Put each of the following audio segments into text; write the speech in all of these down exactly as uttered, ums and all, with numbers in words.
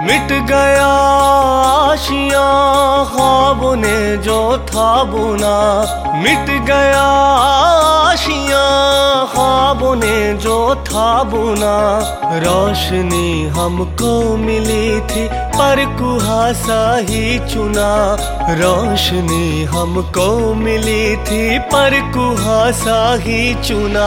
मिट गया आशियां ख्वाबों ने जो था बुना, मिट गया आशियां ख्वाबों ने जो था बुना। रोशनी हमको मिली थी पर कुहासा ही चुना, रोशनी हमको मिली थी पर कुहासा ही चुना।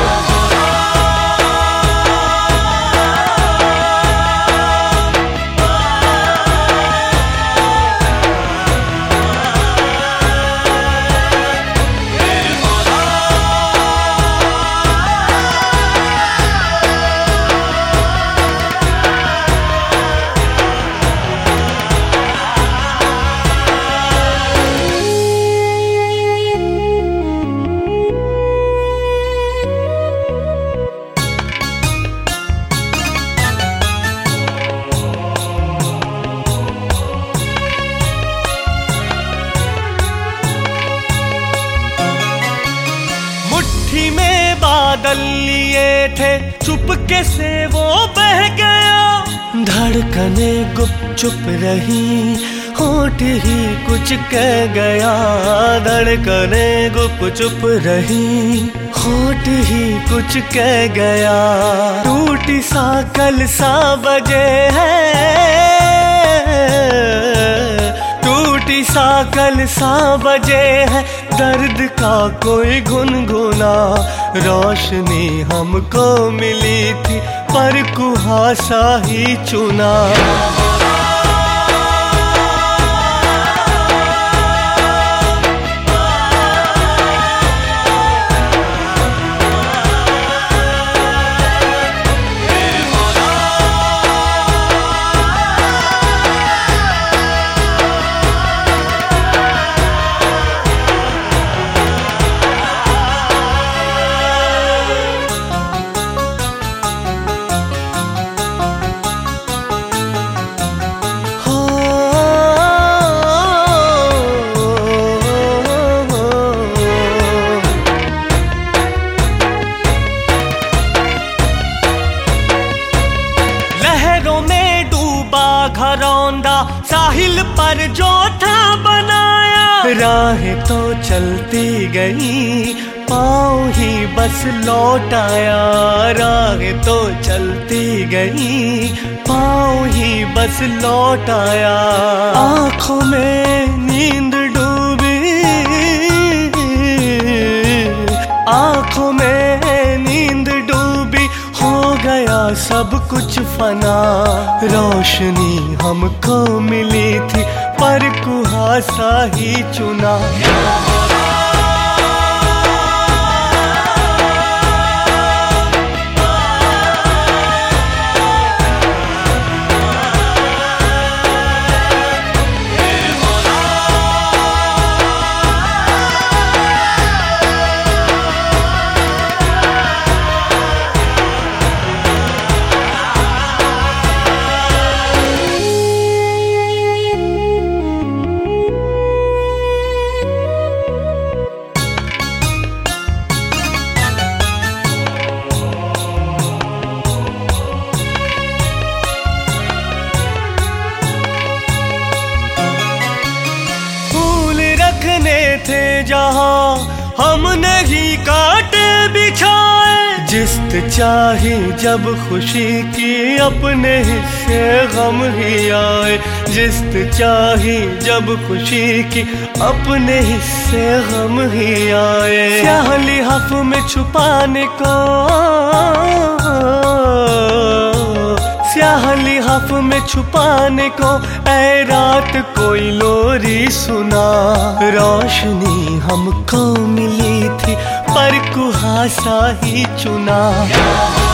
मुट्ठी में बादल लिए थे चुपके से वो बह गया, धड़कने गुपचुप रही होठ ही कुछ कह गया, धड़कने गुपचुप रही होठ ही कुछ कह गया। टूटी सा कल सा बजे है, टूटी सा कल सा बजे है, दर्द का कोई गुनगुना। रोशनी हमको मिली थी पर कुहासा ही चुना। घरौंदा साहिल पर जो था बनाया, राहें तो चलती गई पाँव ही बस लौट आया, राहें तो चलती गई पाँव ही बस लौट आया। आँखों में नींद डूबी, आँखों में नींद डूबी, हो गया सब कुछ फना। रोशनी हमको मिली थी पर कुहासा ही चुना। थे जहां हमने ही काटे बिछाए, जिस्त चाही जब खुशी की अपने हिस्से गम ही आए, जिस्त चाही जब खुशी की अपने हिस्से गम ही आए। स्याह लिहाफ में छुपाने को, स्याह लिहाफ में छुपाने को ऐ रात कोई लोरी सुना। रोशनी हमको मिली थी पर कुहासा ही चुना।